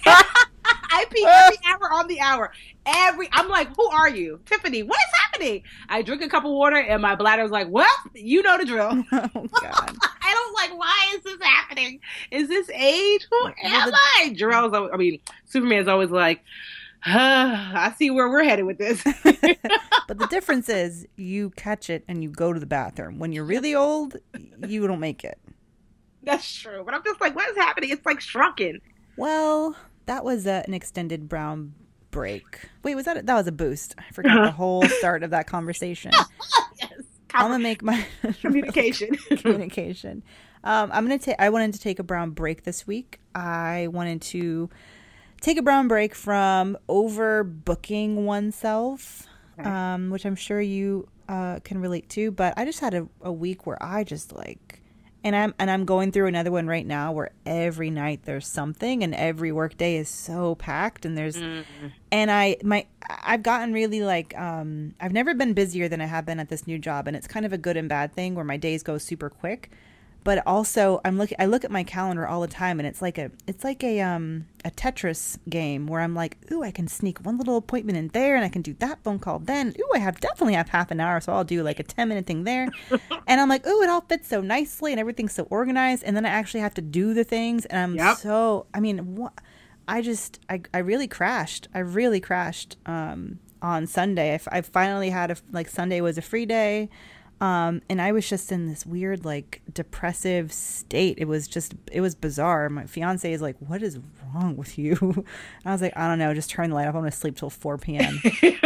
I pee every hour on the hour. Every I'm like, who are you, Tiffany? What is happening? I drink a cup of water, and my bladder's like, well, you know the drill. Oh God. I don't like. Why is this happening? Is this age? Who am the- I? Jarrell's. I mean, Superman's always like. Uh, I see where we're headed with this. But the difference is you catch it and you go to the bathroom. When you're really old, you don't make it. That's true. But I'm just like, what is happening? It's like shrunken. Well, that was uh, an extended brown break. Wait, was that a, that was a boost? I forgot uh-huh. the whole start of that conversation. Yes. I'm gonna make my communication. communication. Um, I'm gonna take. I wanted to take a brown break this week. I wanted to. Take a brown break from overbooking oneself, okay. um, which I'm sure you uh, can relate to. But I just had a, a week where I just like, and I'm and I'm going through another one right now where every night there's something, and every work day is so packed, and there's, mm-hmm. and I my I've gotten really like um, I've never been busier than I have been at this new job, and it's kind of a good and bad thing where my days go super quick. But also, I'm looking. I look at my calendar all the time, and it's like a, it's like a, um, a Tetris game where I'm like, ooh, I can sneak one little appointment in there, and I can do that phone call then. Ooh, I have definitely have half an hour, so I'll do like a ten minute thing there, and I'm like, ooh, it all fits so nicely, and everything's so organized, and then I actually have to do the things, and I'm yep. so, I mean, what, I just, I, I really crashed. I really crashed um, on Sunday. I, I finally had a like Sunday was a free day. Um, and I was just in this weird, like, depressive state. It was just, it was bizarre. My fiance is like, what is wrong with you? And I was like, I don't know, just turn the light off. I'm going to sleep till four p.m.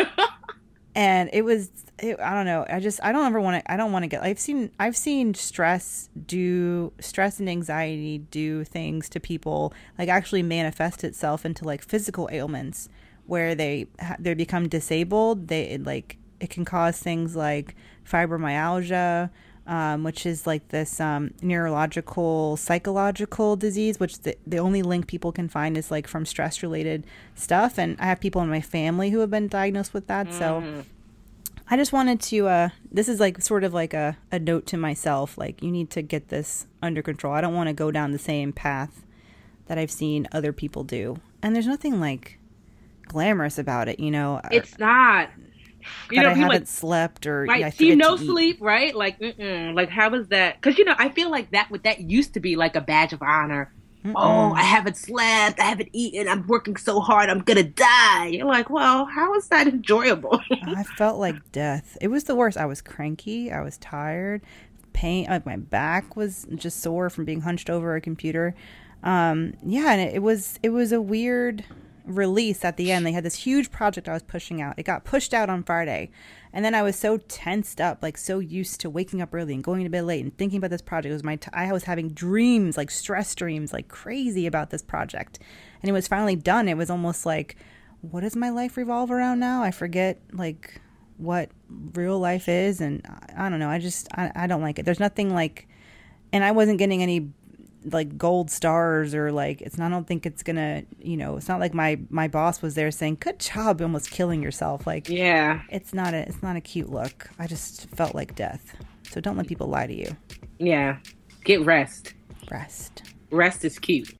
And it was, it, I don't know. I just, I don't ever want to, I don't want to get, I've seen, I've seen stress do, stress and anxiety do things to people, like actually manifest itself into like physical ailments where they, they become disabled. They like, it can cause things like fibromyalgia, um, which is like this um, neurological, psychological disease, which the, the only link people can find is like from stress related stuff. And I have people in my family who have been diagnosed with that. Mm. So I just wanted to, uh, this is like sort of like a, a note to myself, like you need to get this under control. I don't want to go down the same path that I've seen other people do. And there's nothing like glamorous about it, you know. It's not. You know, I haven't like, slept or like yeah, see no sleep, right? Like, mm-mm. Like how is that? Because you know, I feel like that. What that used to be like a badge of honor. Mm-mm. Oh, I haven't slept, I haven't eaten, I'm working so hard, I'm gonna die. You're like, well, how is that enjoyable? I felt like death. It was the worst. I was cranky. I was tired. Pain. Like my back was just sore from being hunched over a computer. Um, yeah, and it, it was it was a weird. release at the end. They had this huge project I was pushing out. It got pushed out on Friday. And then I was so tensed up, like so used to waking up early and going to bed late and thinking about this project. It was my t- I was having dreams, like stress dreams, like crazy about this project. And it was finally done. It was almost like, what does my life revolve around now? I forget like what real life is. And I, I don't know. I just, I, I don't like it. There's nothing like, and I wasn't getting any like gold stars or like, it's not, I don't think it's gonna, you know, it's not like my, my boss was there saying, good job, almost killing yourself. Like, yeah, it's not a, it's not a cute look. I just felt like death. So don't let people lie to you. Yeah. Get rest. Rest. Rest is cute.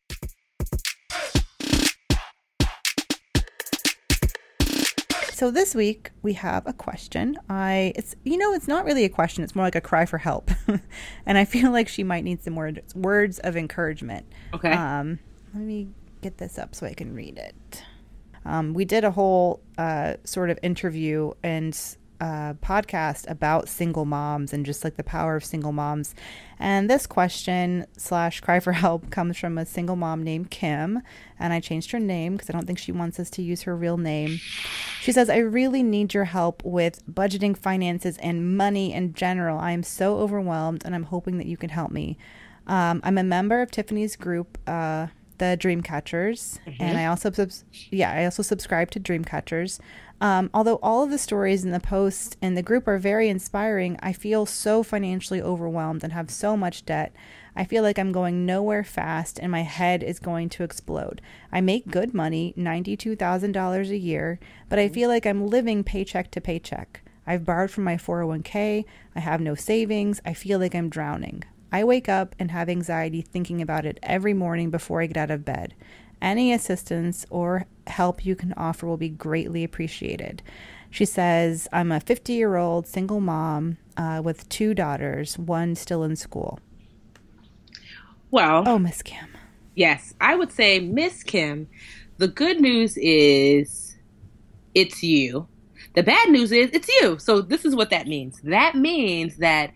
So this week we have a question. I, it's, you know, it's not really a question. It's more like a cry for help. And I feel like she might need some words, words of encouragement. Okay. Um, let me get this up so I can read it. Um, we did a whole uh, sort of interview and uh, podcast about single moms and just like the power of single moms. And this question slash cry for help comes from a single mom named Kim. And I changed her name because I don't think she wants us to use her real name. She says, I really need your help with budgeting, finances, and money in general. I am so overwhelmed and I'm hoping that you can help me. Um, I'm a member of Tiffany's group, uh, the Dreamcatchers, mm-hmm. and I also, subs- yeah, I also subscribe to Dreamcatchers. Um, although all of the stories in the post in the group are very inspiring, I feel so financially overwhelmed and have so much debt. I feel like I'm going nowhere fast and my head is going to explode. I make good money, ninety-two thousand dollars a year, but I feel like I'm living paycheck to paycheck. I've borrowed from my four oh one k. I have no savings. I feel like I'm drowning. I wake up and have anxiety thinking about it every morning before I get out of bed. Any assistance or help you can offer will be greatly appreciated. She says, I'm a fifty-year-old single mom uh, with two daughters, one still in school. Well, oh, Miss Kim. Yes, I would say, Miss Kim, the good news is it's you. The bad news is it's you. So this is what that means. That means that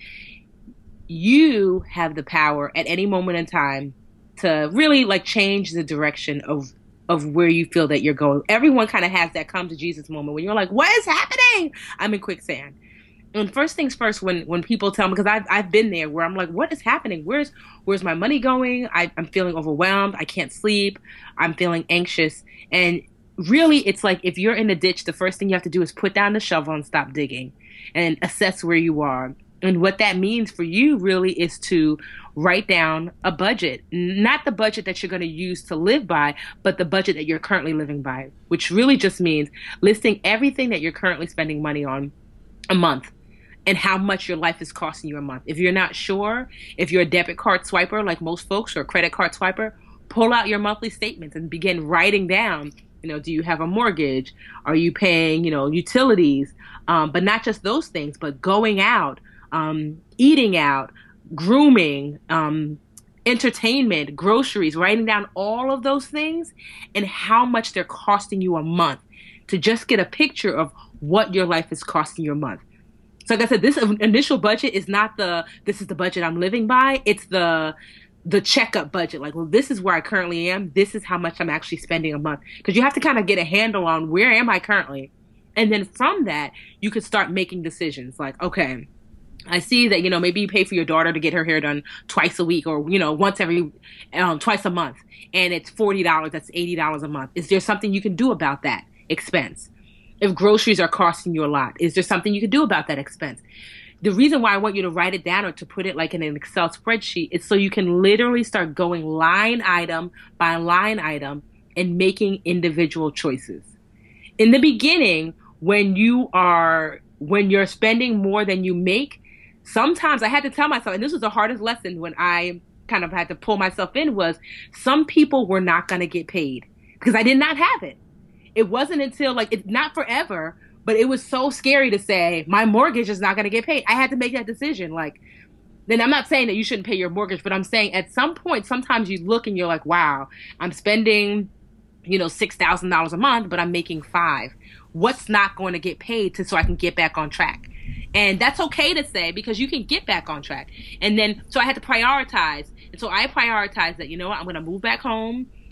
you have the power at any moment in time to really like change the direction of of where you feel that you're going. Everyone kind of has that come to Jesus moment when you're like, what is happening? I'm in quicksand. And first things first, when when people tell me, because I've, I've been there where I'm like, what is happening? Where's where's my money going? I, I'm feeling overwhelmed. I can't sleep. I'm feeling anxious. And really, it's like if you're in a ditch, the first thing you have to do is put down the shovel and stop digging and assess where you are. And what that means for you really is to write down a budget, not the budget that you're going to use to live by, but the budget that you're currently living by, which really just means listing everything that you're currently spending money on a month and how much your life is costing you a month. If you're not sure, if you're a debit card swiper like most folks or a credit card swiper, pull out your monthly statements and begin writing down, you know, do you have a mortgage? Are you paying, you know, utilities? Um, but not just those things, but going out, Um, eating out, grooming, um, entertainment, groceries, writing down all of those things and how much they're costing you a month to just get a picture of what your life is costing you a month. So like I said, this initial budget is not the, this is the budget I'm living by. It's the, the checkup budget. Like, well, this is where I currently am. This is how much I'm actually spending a month. Because you have to kind of get a handle on where am I currently? And then from that, you could start making decisions like, okay, I see that, you know, maybe you pay for your daughter to get her hair done twice a week or, you know, once every, um, twice a month. And it's forty dollars, that's eighty dollars a month. Is there something you can do about that expense? If groceries are costing you a lot, is there something you can do about that expense? The reason why I want you to write it down or to put it like in an Excel spreadsheet is so you can literally start going line item by line item and making individual choices. In the beginning, when you are, when you're spending more than you make, sometimes I had to tell myself, and this was the hardest lesson when I kind of had to pull myself in, was some people were not going to get paid because I did not have it. It wasn't until like, it's not forever, but it was so scary to say my mortgage is not going to get paid. I had to make that decision. Like, then I'm not saying that you shouldn't pay your mortgage, but I'm saying at some point, sometimes you look and you're like, wow, I'm spending, you know, six thousand dollars a month, but I'm making five. What's not going to get paid to, so I can get back on track? And that's okay to say because you can get back on track. And then, so I had to prioritize. And so I prioritized that, you know what, I'm going to move back home.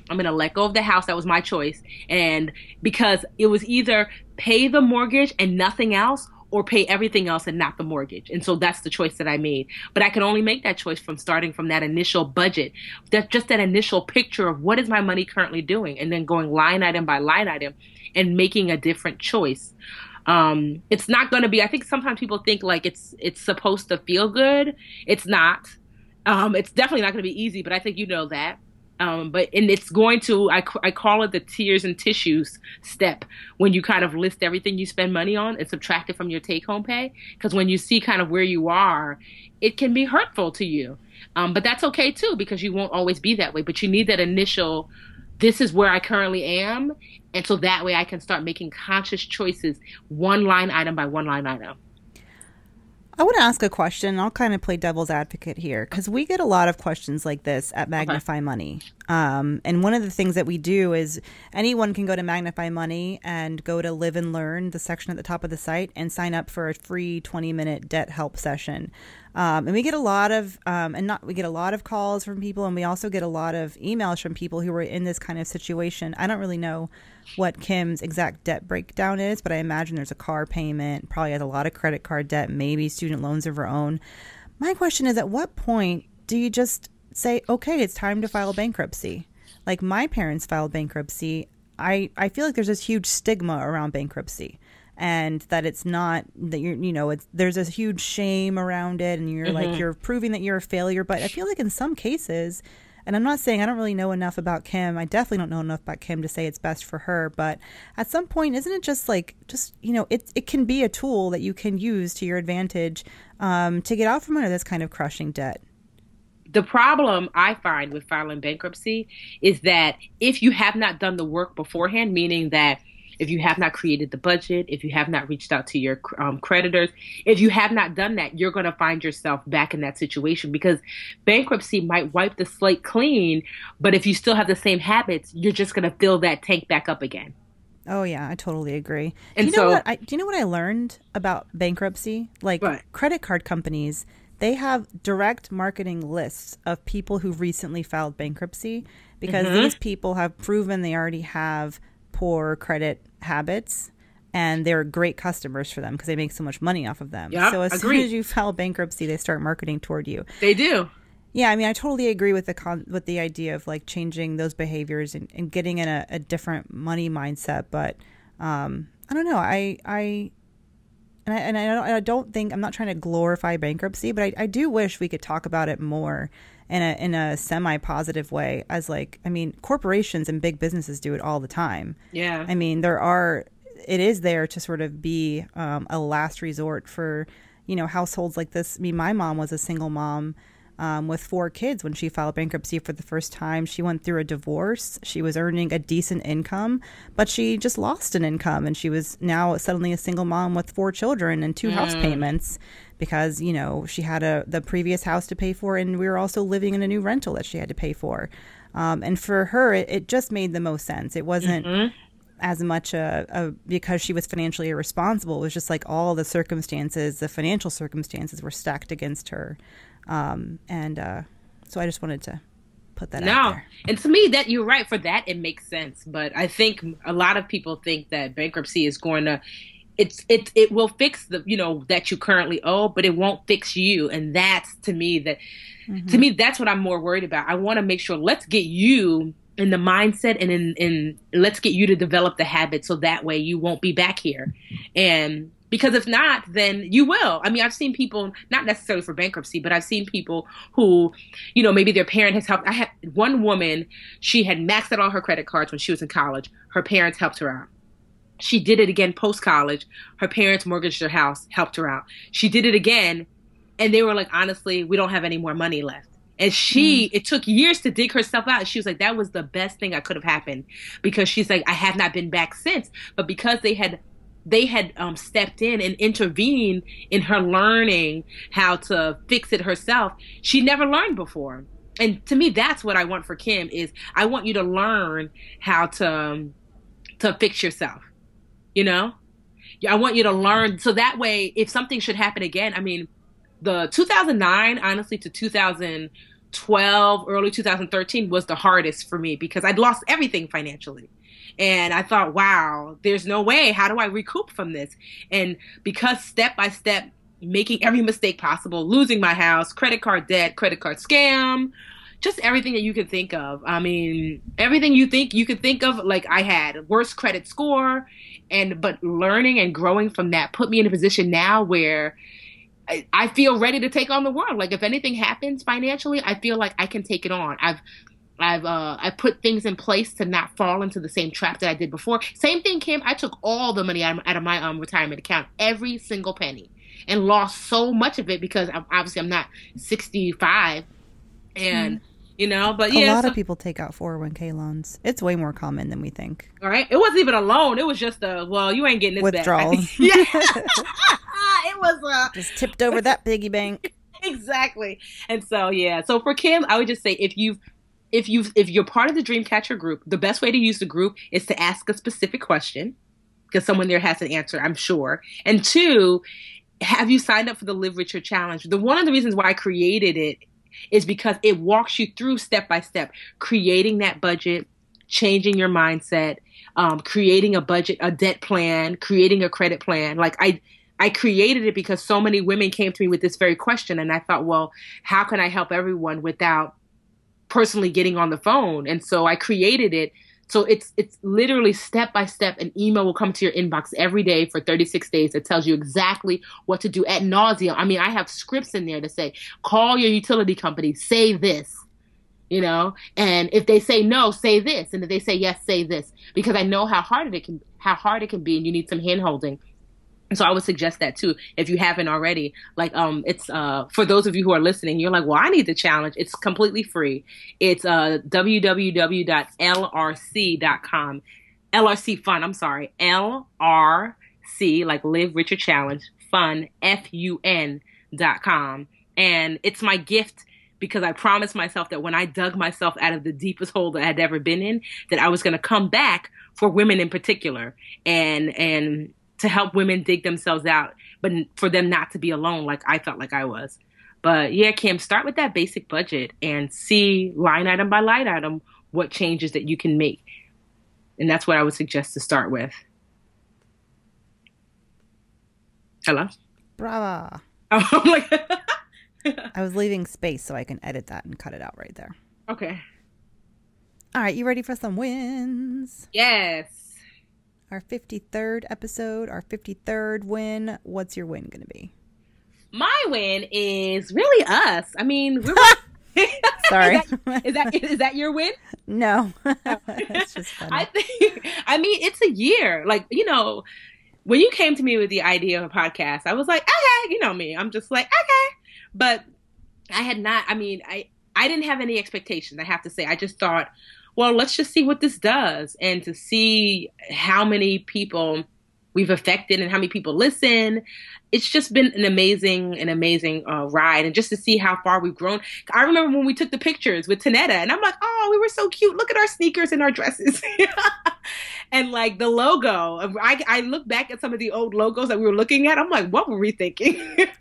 I'm going to let go of the house. That was my choice. And because it was either pay the mortgage and nothing else, or pay everything else and not the mortgage. And so that's the choice that I made. But I could only make that choice from starting from that initial budget, that just that initial picture of what is my money currently doing, and then going line item by line item and making a different choice. Um, it's not going to be, I think sometimes people think like it's, it's supposed to feel good. It's not. Um, it's definitely not going to be easy, but I think you know that. Um, but, and it's going to, I, I call it the tears and tissues step, when you kind of list everything you spend money on and subtract it from your take home pay. Because when you see kind of where you are, it can be hurtful to you. Um, but that's okay too, because you won't always be that way. But you need that initial, this is where I currently am. And so that way I can start making conscious choices, one line item by one line item. I want to ask a question. I'll kind of play devil's advocate here, because we get a lot of questions like this at Magnify okay. Money. Um, and one of the things that we do is anyone can go to Magnify Money and go to Live and Learn, the section at the top of the site, and sign up for a free twenty minute debt help session. Um, and we get a lot of, um, and not, we get a lot of calls from people, and we also get a lot of emails from people who are in this kind of situation. I don't really know what Kim's exact debt breakdown is, but I imagine there's a car payment, probably has a lot of credit card debt, maybe student loans of her own. My question is, at what point do you just say, okay, it's time to file bankruptcy? Like, my parents filed bankruptcy. I, I feel like there's this huge stigma around bankruptcy, and that it's not that you're, you know, it's, there's a huge shame around it, and you're mm-hmm. like, you're proving that you're a failure. But I feel like in some cases, and I'm not saying I don't really know enough about Kim. I definitely don't know enough about Kim to say it's best for her. But at some point, isn't it just like, just, you know, it, it can be a tool that you can use to your advantage um, to get out from under this kind of crushing debt? The problem I find with filing bankruptcy is that if you have not done the work beforehand, meaning that if you have not created the budget, if you have not reached out to your um, creditors, if you have not done that, you're going to find yourself back in that situation, because bankruptcy might wipe the slate clean. But if you still have the same habits, you're just going to fill that tank back up again. Oh, yeah, I totally agree. And do you so, know what I, do you know what I learned about bankruptcy? Like what? Credit card companies, they have direct marketing lists of people who recently filed bankruptcy, because mm-hmm. these people have proven they already have poor credit habits, and they're great customers for them because they make so much money off of them. Yeah, so as agreed. soon as you file bankruptcy, they start marketing toward you. They do. Yeah, I mean, I totally agree with the con- with the idea of like changing those behaviors and, and getting in a, a different money mindset. But um, I don't know. I I and I and I don't, I don't think, I'm not trying to glorify bankruptcy, but I, I do wish we could talk about it more in a in a semi-positive way. As like, I mean, corporations and big businesses do it all the time. Yeah. I mean, there are. It is there to sort of be um, a last resort for, you know, households like this. I mean, my mom was a single mom um, with four kids when she filed bankruptcy for the first time. She went through a divorce. She was earning a decent income, but she just lost an income. And she was now suddenly a single mom with four children and two mm. house payments, because, you know, she had a the previous house to pay for, and we were also living in a new rental that she had to pay for. Um, and for her, it, it just made the most sense. It wasn't mm-hmm. as much a, a because she was financially irresponsible. It was just like all the circumstances, the financial circumstances were stacked against her. Um, and uh, so I just wanted to put that no. out there. And to me, that you're right, for that, it makes sense. But I think a lot of people think that bankruptcy is going to, it's it it will fix the, you know, that you currently owe, but it won't fix you. And that's, to me, that mm-hmm. to me, that's what I'm more worried about. I want to make sure, let's get you in the mindset, and in, in let's get you to develop the habit, so that way you won't be back here. And because if not, then you will. I mean, I've seen people, not necessarily for bankruptcy, but I've seen people who, you know, maybe their parent has helped. I had one woman, she had maxed out all her credit cards when she was in college. Her parents helped her out. She did it again post-college. Her parents mortgaged their house, helped her out. She did it again, and they were like, honestly, we don't have any more money left. And she, mm. it took years to dig herself out. She was like, that was the best thing that could have happened, because she's like, I have not been back since. But because they had, they had um, stepped in and intervened in her learning how to fix it herself, she never learned before. And to me, that's what I want for Kim, is I want you to learn how to, um, to fix yourself. You know, I want you to learn, so that way, if something should happen again, I mean, the two thousand nine, honestly, to two thousand twelve, early two thousand thirteen was the hardest for me because I'd lost everything financially. And I thought, wow, there's no way. How do I recoup from this? And because step by step, making every mistake possible, losing my house, credit card debt, credit card scam, just everything that you could think of. I mean, everything you think you could think of, like I had worst credit score, and but learning and growing from that put me in a position now where I, I feel ready to take on the world. Like if anything happens financially, I feel like I can take it on. I've I've uh, I put things in place to not fall into the same trap that I did before. Same thing, Kim. I took all the money out of, out of my um, retirement account, every single penny, and lost so much of it because I'm, obviously I'm not sixty-five, and mm. you know. But yeah, a lot so, of people take out four oh one k loans. It's way more common than we think. All right, it wasn't even a loan. It was just a well, you ain't getting this withdrawals. back. Yeah, it was uh, just tipped over that piggy bank. Exactly. And so yeah, so for Kim, I would just say if you've If you if you're part of the Dreamcatcher group, the best way to use the group is to ask a specific question because someone there has an answer, I'm sure. And two, have you signed up for the Live Richer Challenge? The one of the reasons why I created it is because it walks you through step by step, creating that budget, changing your mindset, um, creating a budget, a debt plan, creating a credit plan. Like I. I created it because so many women came to me with this very question, and I thought, well, how can I help everyone without personally getting on the phone? And so I created it. So it's it's literally step by step. An email will come to your inbox every day for thirty-six days that tells you exactly what to do ad nauseum. I mean, I have scripts in there to say, call your utility company, say this, you know, and if they say no, say this. And if they say yes, say this, because I know how hard it can, how hard it can be, and you need some hand holding. And so I would suggest that too, if you haven't already. Like, um, it's uh for those of you who are listening, you're like, well, I need the challenge. It's completely free. It's uh w w w dot l r c dot com. L R C Fun. I'm sorry, L R C, like Live Richer Challenge Fun, F U N dot com. And it's my gift because I promised myself that when I dug myself out of the deepest hole that I had ever been in, that I was going to come back for women in particular, and and. to help women dig themselves out, but for them not to be alone like I felt like I was. But yeah, Kim, start with that basic budget and see line item by line item what changes that you can make. And that's what I would suggest to start with. Hello? Brava. Oh, I'm like I was leaving space so I can edit that and cut it out right there. Okay. All right, you ready for some wins? Yes. Our fifty-third episode, our fifty-third win. What's your win going to be? My win is really us. I mean, we're sorry. is, that, is that is that your win? No. It's just funny. I think I mean, it's a year. Like, you know, when you came to me with the idea of a podcast, I was like, okay, you know me. I'm just like, okay. But I had not, I mean, I I didn't have any expectations, I have to say. I just thought, well, let's just see what this does, and to see how many people we've affected and how many people listen. It's just been an amazing, an amazing uh, ride, and just to see how far we've grown. I remember when we took the pictures with Tanetta, and I'm like, oh, we were so cute. Look at our sneakers and our dresses. And like the logo, I, I look back at some of the old logos that we were looking at. I'm like, what were we thinking?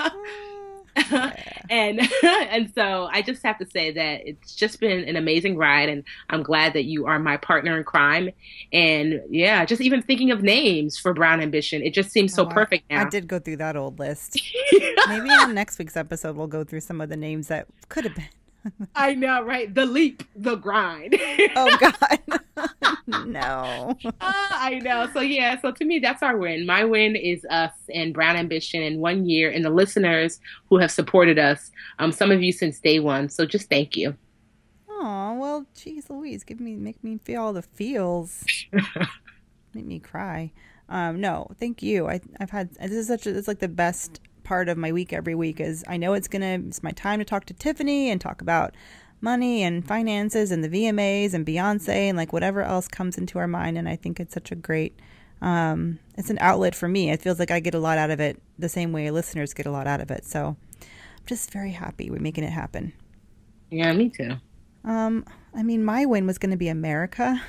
Yeah. and and so I just have to say that it's just been an amazing ride, and I'm glad that you are my partner in crime. And yeah, just even thinking of names for Brown Ambition, it just seems so oh, perfect I, now. I did go through that old list. Maybe on next week's episode we'll go through some of the names that could have been. I know, right? The leap, the grind. Oh God. No. uh, I know. So yeah, so to me, that's our win. My win is us and Brown Ambition in one year, and the listeners who have supported us. Um, some of you since day one. So just thank you. Oh well, geez, Louise, give me make me feel all the feels. Make me cry. Um, no, thank you. I I've had this is such a, it's like the best part of my week every week is I know it's gonna it's my time to talk to Tiffany and talk about money and finances and the V M As and Beyonce and like whatever else comes into our mind. And I think it's such a great um it's an outlet for me. It feels like I get a lot out of it the same way listeners get a lot out of it. So I'm just very happy we're making it happen. Yeah, me too. Um, I mean, my win was going to be America.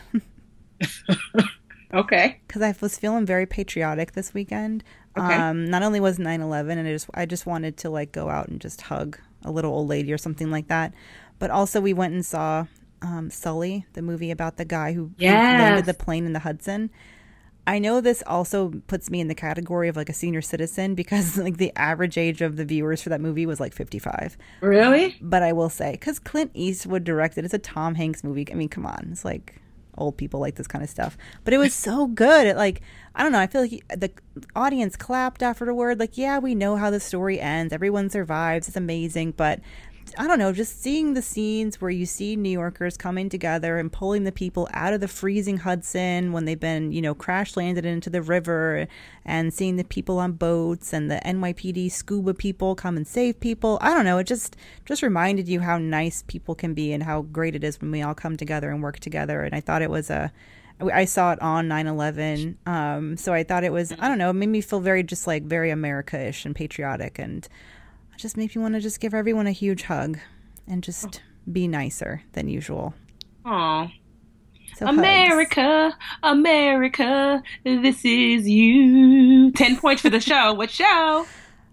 Okay. Because I was feeling very patriotic this weekend. Okay. Um, not only was nine eleven, and I just I just wanted to like go out and just hug a little old lady or something like that. But also we went and saw um, Sully, the movie about the guy who, yes. who landed the plane in the Hudson. I know this also puts me in the category of like a senior citizen because like the average age of the viewers for that movie was like fifty-five. Really? But I will say, because Clint Eastwood directed, it's a Tom Hanks movie. I mean, come on. It's like old people like this kind of stuff. But it was so good. It like, I don't know. I feel like the audience clapped afterward. Like, yeah, we know how the story ends. Everyone survives. It's amazing. But I don't know, just seeing the scenes where you see New Yorkers coming together and pulling the people out of the freezing Hudson when they've been, you know, crash landed into the river, and seeing the people on boats and the N Y P D scuba people come and save people. I don't know. It just just reminded you how nice people can be and how great it is when we all come together and work together. And I thought it was a I saw it on nine eleven. Um, so I thought it was, I don't know, it made me feel very just like very America-ish and patriotic, and just makes me want to just give everyone a huge hug and just be nicer than usual. Aw. So America, hugs. America, this is you. Ten points for the show. What show?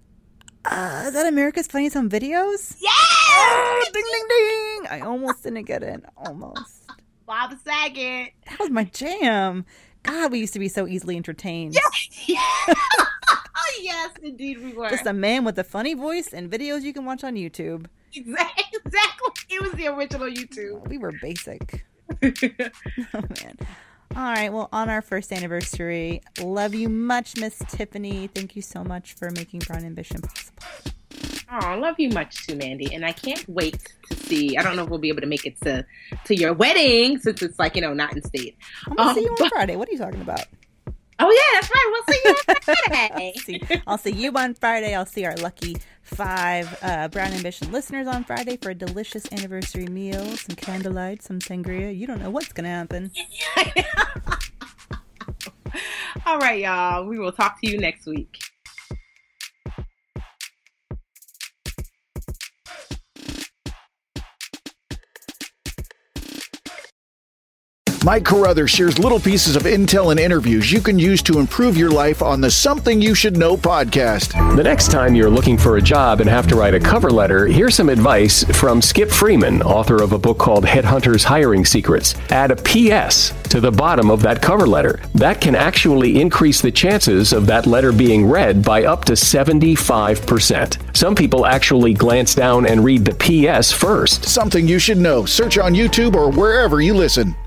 Uh, is that America's Funniest Home Videos? Yeah! Oh, ding, ding, ding! I almost didn't get it. Almost. Bob Saget. That was my jam. God, we used to be so easily entertained. Yeah. yeah. Yes, indeed we were. Just a man with a funny voice and videos you can watch on YouTube. Exactly. Exactly. It was the original YouTube. We were basic. Oh, man. All right. Well, on our first anniversary, love you much, Miss Tiffany. Thank you so much for making Brown Ambition possible. Oh, I love you much too, Mandy. And I can't wait to see. I don't know if we'll be able to make it to, to your wedding, since it's like, you know, not in state. I'm going to um, see you on but- Friday. What are you talking about? Oh, yeah, that's right. We'll see you on Friday. see, I'll see you on Friday. I'll see our lucky five uh, Brown Ambition listeners on Friday for a delicious anniversary meal, some candlelight, some sangria. You don't know what's going to happen. All right, y'all. We will talk to you next week. Mike Carruthers shares little pieces of intel and interviews you can use to improve your life on the Something You Should Know podcast. The next time you're looking for a job and have to write a cover letter, here's some advice from Skip Freeman, author of a book called Headhunters Hiring Secrets. Add a P S to the bottom of that cover letter. That can actually increase the chances of that letter being read by up to seventy-five percent. Some people actually glance down and read the P S first. Something You Should Know. Search on YouTube or wherever you listen.